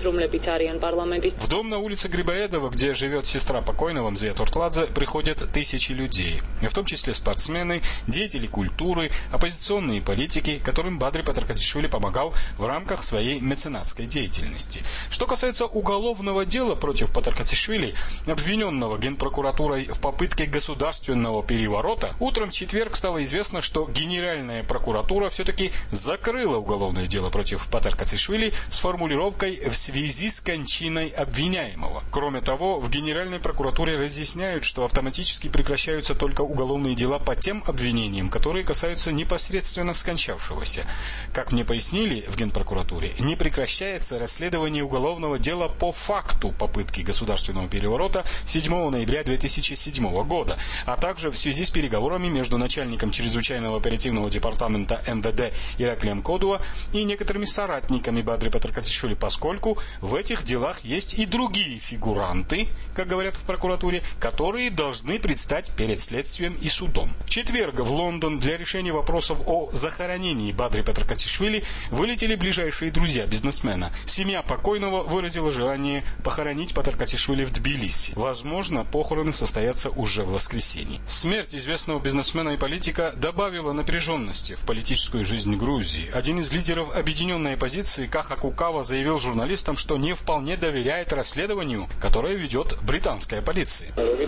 В дом на улице Грибоедова, где живет сестра покойного Мзия Туртладзе, приходят тысячи людей, в том числе спортсмены, деятели культуры, оппозиционные политики, которым Бадри Патаркацишвили помогал в рамках своей меценатской деятельности. Что касается уголовного дела против Патаркацишвили, обвиненного Генпрокуратурой в попытке государственного переворота, утром в четверг стало известно, что Генеральная прокуратура все-таки закрыла уголовное дело против Патаркацишвили с формулировкой «в связи с кончиной обвиняемого». Кроме того, в Генеральной прокуратуре разъясняют, что автоматически прекращаются только уголовные дела по тем обвинениям, которые касаются непосредственно скончавшегося. Как мне пояснили в Генпрокуратуре, не прекращается расследование уголовного дела по факту факту попытки государственного переворота 7 ноября 2007 года, а также в связи с переговорами между начальником чрезвычайного оперативного департамента МВД Ираклием Кодуа и некоторыми соратниками Бадри Патаркатишвили, поскольку в этих делах есть и другие фигуранты, как говорят в прокуратуре, которые должны предстать перед следствием и судом. В четверг в Лондон для решения вопросов о захоронении Бадри Патаркатишвили вылетели ближайшие друзья бизнесмена. Семья покойного выразила желание похоронить Патаркатишвили в Тбилиси. Возможно, похороны состоятся уже в воскресенье. Смерть известного бизнесмена и политика добавила напряженности в политическую жизнь Грузии. Один из лидеров объединенной оппозиции, Каха Кукава, заявил журналистам, что не вполне доверяет расследованию, которое ведет британская полиция.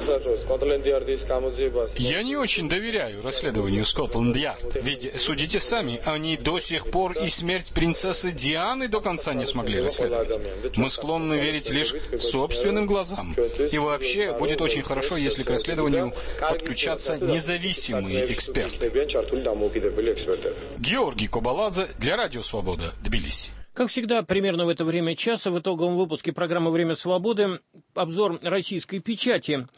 Я не очень доверяю расследованию Скотланд-Ярд, ведь судите сами, они до сих пор и смерть принцессы Дианы до конца не смогли расследовать. Мы склонны верить лишь собственным глазам. И вообще будет очень хорошо, если к расследованию подключатся независимые эксперты. Георгий Кобаладзе для Радио Свобода, Тбилиси. Как всегда, примерно в это время часа в итоговом выпуске программы «Время свободы» обзор российской печати.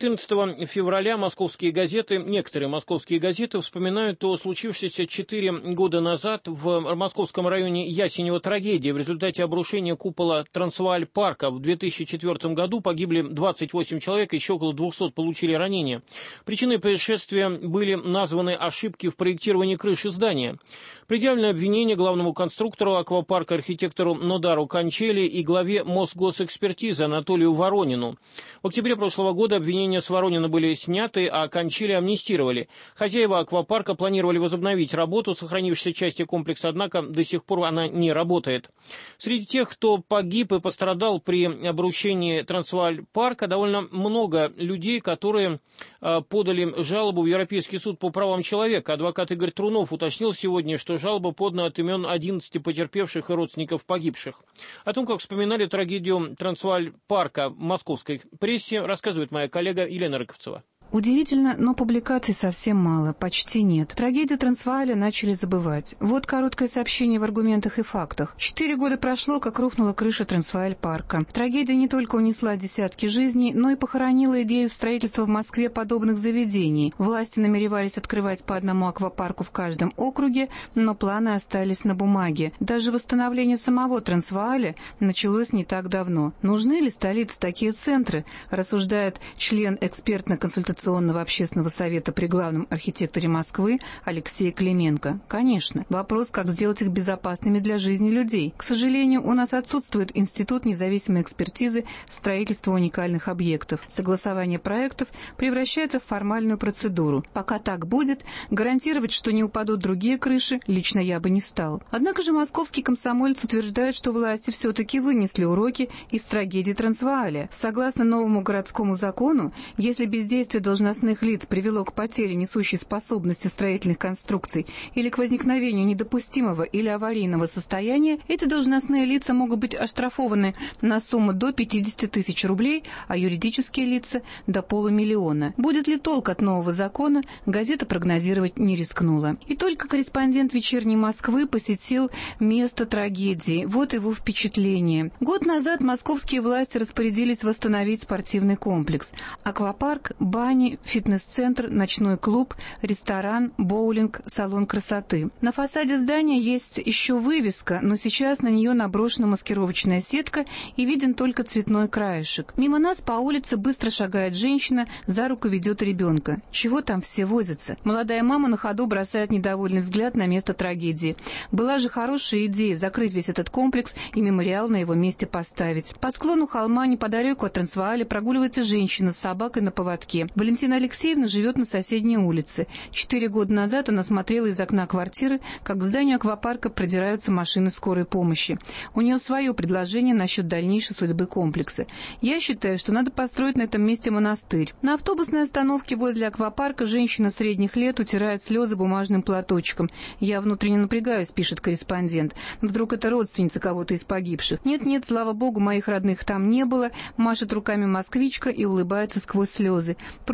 14 февраля московские газеты, некоторые московские газеты вспоминают о случившейся 4 года назад в московском районе Ясенево трагедии. В результате обрушения купола Трансвааль-парка в 2004 году погибли 28 человек, еще около 200 получили ранения. Причиной происшествия были названы ошибки в проектировании крыши здания. Предъявлено обвинение главному конструктору аквапарка, архитектору Нодару Кончели и главе Мосгосэкспертизы Анатолию Воронину. В октябре прошлого года обвинения с Воронина были сняты, а Кончели амнистировали. Хозяева аквапарка планировали возобновить работу сохранившейся части комплекса, однако до сих пор она не работает. Среди тех, кто погиб и пострадал при обрушении Трансвааль-парка, довольно много людей, которые подали жалобу в Европейский суд по правам человека. Адвокат Игорь Трунов уточнил сегодня, что жалоба подана от имен 11 потерпевших и родственников погибших. О том, как вспоминали трагедию Трансвааль-парка в московской прессе, рассказывает моя коллега Елена Рыковцева. Удивительно, но публикаций совсем мало, почти нет. Трагедию Трансвааля начали забывать. Вот короткое сообщение в аргументах и фактах. 4 года прошло, как рухнула крыша Трансвааль-парка. Трагедия не только унесла десятки жизней, но и похоронила идею строительства в Москве подобных заведений. Власти намеревались открывать по одному аквапарку в каждом округе, но планы остались на бумаге. Даже восстановление самого Трансвааля началось не так давно. Нужны ли столице такие центры, рассуждает член экспертно-консультационного общественного совета при главном архитекторе Москвы Алексей Клименко. Конечно. Вопрос, как сделать их безопасными для жизни людей. К сожалению, у нас отсутствует институт независимой экспертизы строительства уникальных объектов. Согласование проектов превращается в формальную процедуру. Пока так будет, гарантировать, что не упадут другие крыши, лично я бы не стал. Однако же московский комсомолец утверждает, что власти все-таки вынесли уроки из трагедии Трансвааля. Согласно новому городскому закону, если бездействие должностных лиц привело к потере несущей способности строительных конструкций или к возникновению недопустимого или аварийного состояния, эти должностные лица могут быть оштрафованы на сумму до 50 тысяч рублей, а юридические лица – до 500 000. Будет ли толк от нового закона, газета прогнозировать не рискнула. И только корреспондент «Вечерней Москвы» посетил место трагедии. Вот его впечатление. Год назад московские власти распорядились восстановить спортивный комплекс. Аквапарк, бани, фитнес-центр, ночной клуб, ресторан, боулинг, салон красоты. На фасаде здания есть еще вывеска, но сейчас на нее наброшена маскировочная сетка и виден только цветной краешек. Мимо нас по улице быстро шагает женщина, за руку ведет ребенка. Чего там все возятся? Молодая мама на ходу бросает недовольный взгляд на место трагедии. Была же хорошая идея закрыть весь этот комплекс и мемориал на его месте поставить. По склону холма неподалеку от Трансвааля прогуливается женщина с собакой на поводке. Валентина Алексеевна живет на соседней улице. 4 года назад она смотрела из окна квартиры, как к зданию аквапарка продираются машины скорой помощи. У нее свое предложение насчет дальнейшей судьбы комплекса. Я считаю, что надо построить на этом месте монастырь. На автобусной остановке возле аквапарка женщина средних лет утирает слезы бумажным платочком. Я внутренне напрягаюсь, пишет корреспондент. Вдруг это родственница кого-то из погибших. Нет, слава богу, моих родных там не было. Машет руками москвичка и улыбается сквозь слезы.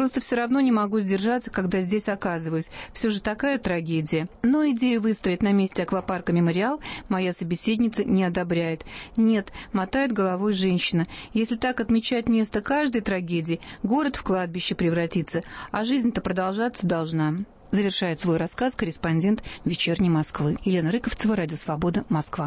Просто все равно не могу сдержаться, когда здесь оказываюсь. Все же такая трагедия. Но идею выстроить на месте аквапарка «Мемориал» моя собеседница не одобряет. Нет, мотает головой женщина. Если так отмечать место каждой трагедии, город в кладбище превратится, а жизнь-то продолжаться должна. Завершает свой рассказ корреспондент «Вечерней Москвы». Елена Рыковцева, Радио Свобода, Москва.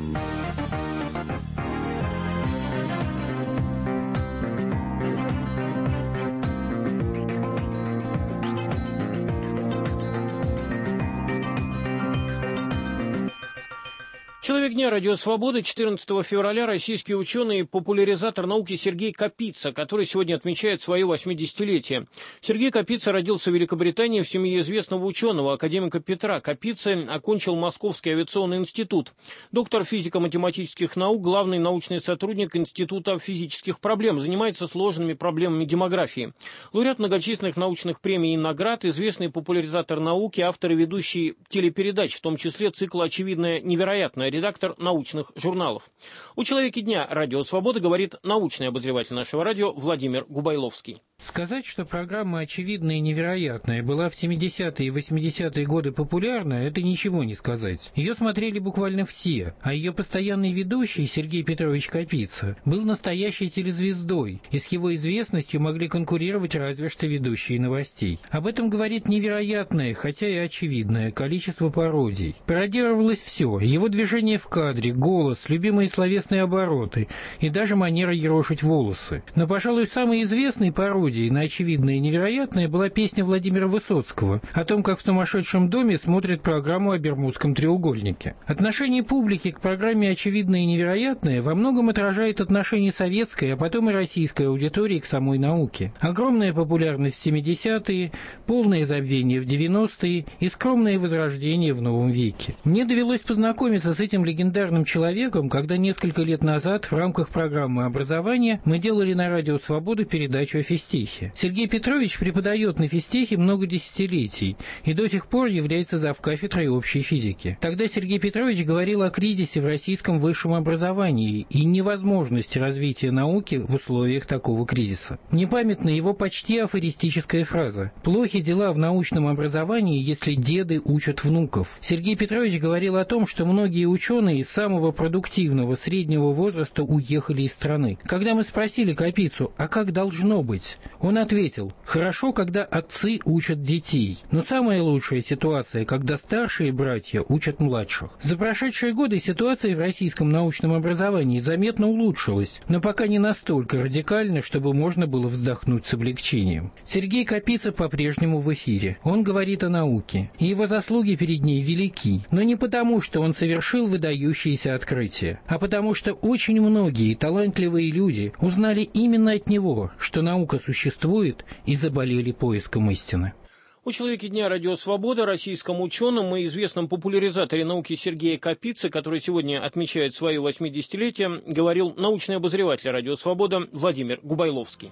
Человек дня «Радио Свобода», 14 февраля, российский ученый и популяризатор науки Сергей Капица, который сегодня отмечает свое 80-летие. Сергей Капица родился в Великобритании в семье известного ученого, академика Петра Капицы, окончил Московский авиационный институт. Доктор физико-математических наук, главный научный сотрудник Института физических проблем, занимается сложными проблемами демографии. Лауреат многочисленных научных премий и наград, известный популяризатор науки, автор и ведущий телепередач, в том числе цикла «Очевидное невероятное», редактор научных журналов. У «Человеке дня» Радио Свобода говорит научный обозреватель нашего радио Владимир Губайловский. Сказать, что программа «Очевидная и невероятная» была в 70-е и 80-е годы популярна, это ничего не сказать. Ее смотрели буквально все, а ее постоянный ведущий, Сергей Петрович Капица, был настоящей телезвездой, и с его известностью могли конкурировать разве что ведущие новостей. Об этом говорит невероятное, хотя и очевидное, количество пародий. Пародировалось все, его движение в кадре, голос, любимые словесные обороты и даже манера ерошить волосы. Но, пожалуй, самый известный пародий на «Очевидное и невероятное» была песня Владимира Высоцкого о том, как в сумасшедшем доме смотрят программу о Бермудском треугольнике. Отношение публики к программе «Очевидное и невероятное» во многом отражает отношение советской, а потом и российской аудитории к самой науке. Огромная популярность в 70-е, полное забвение в 90-е и скромное возрождение в новом веке. Мне довелось познакомиться с этим легендарным человеком, когда несколько лет назад в рамках программы образования мы делали на Радио Свобода передачу о физтехе. Сергей Петрович преподает на физтехе много десятилетий и до сих пор является завкафедрой общей физики. Тогда Сергей Петрович говорил о кризисе в российском высшем образовании и невозможности развития науки в условиях такого кризиса. Мне памятна его почти афористическая фраза: «Плохи дела в научном образовании, если деды учат внуков». Сергей Петрович говорил о том, что многие ученые самого продуктивного среднего возраста уехали из страны. Когда мы спросили Капицу, а как должно быть, он ответил: «Хорошо, когда отцы учат детей, но самая лучшая ситуация, когда старшие братья учат младших». За прошедшие годы ситуация в российском научном образовании заметно улучшилась, но пока не настолько радикально, чтобы можно было вздохнуть с облегчением. Сергей Капица по-прежнему в эфире. Он говорит о науке, и его заслуги перед ней велики, но не потому, что он совершил выдающиеся открытия, а потому что очень многие талантливые люди узнали именно от него, что наука существует, и заболели поиском истины. У «Человеке дня» Радио Свобода российском ученом и известном популяризаторе науки Сергея Капицы, который сегодня отмечает свое 80-летие, говорил научный обозреватель Радио Свобода Владимир Губайловский.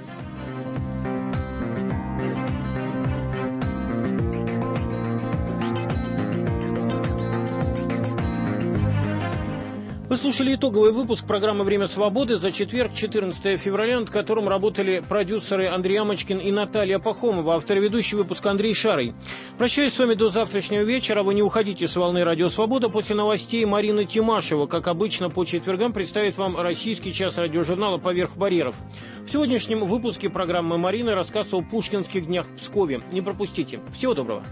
Вы слушали итоговый выпуск программы «Время свободы» за четверг, 14 февраля, над которым работали продюсеры Андрей Амочкин и Наталья Пахомова, автор и ведущий выпуска Андрей Шарый. Прощаюсь с вами до завтрашнего вечера. Вы не уходите с волны «Радио Свобода». После новостей Марина Тимашева, как обычно, по четвергам представит вам российский час радиожурнала «Поверх барьеров». В сегодняшнем выпуске программы Марины рассказ о пушкинских днях в Пскове. Не пропустите. Всего доброго.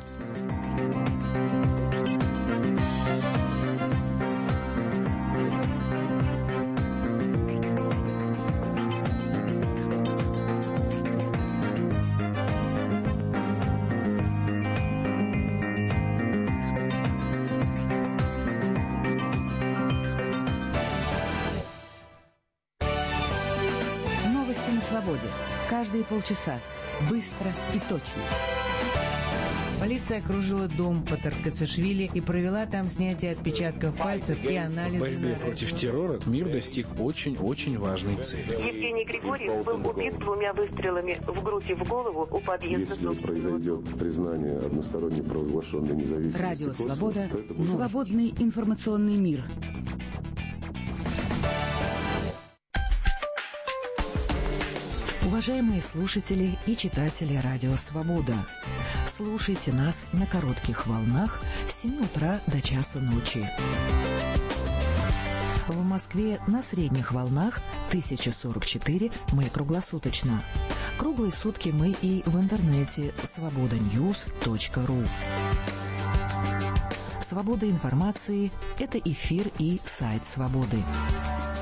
Каждые полчаса. Быстро и точно. Полиция окружила дом Патаркацишвили и провела там снятие отпечатков пальцев и анализ. В борьбе против террора мир достиг очень важной цели. Евгений Григорьев был убит 2 выстрелами в грудь и в голову у подъезда. Если произойдет признание односторонне провозглашенной независимости. Радио Свобода. Свободный информационный мир. Уважаемые слушатели и читатели Радио Свобода, слушайте нас на коротких волнах с 7 утра до часу ночи. В Москве на средних волнах 1044 мы круглосуточно. Круглые сутки мы и в интернете svobodanews.ru. Свобода информации – это эфир и сайт Свободы.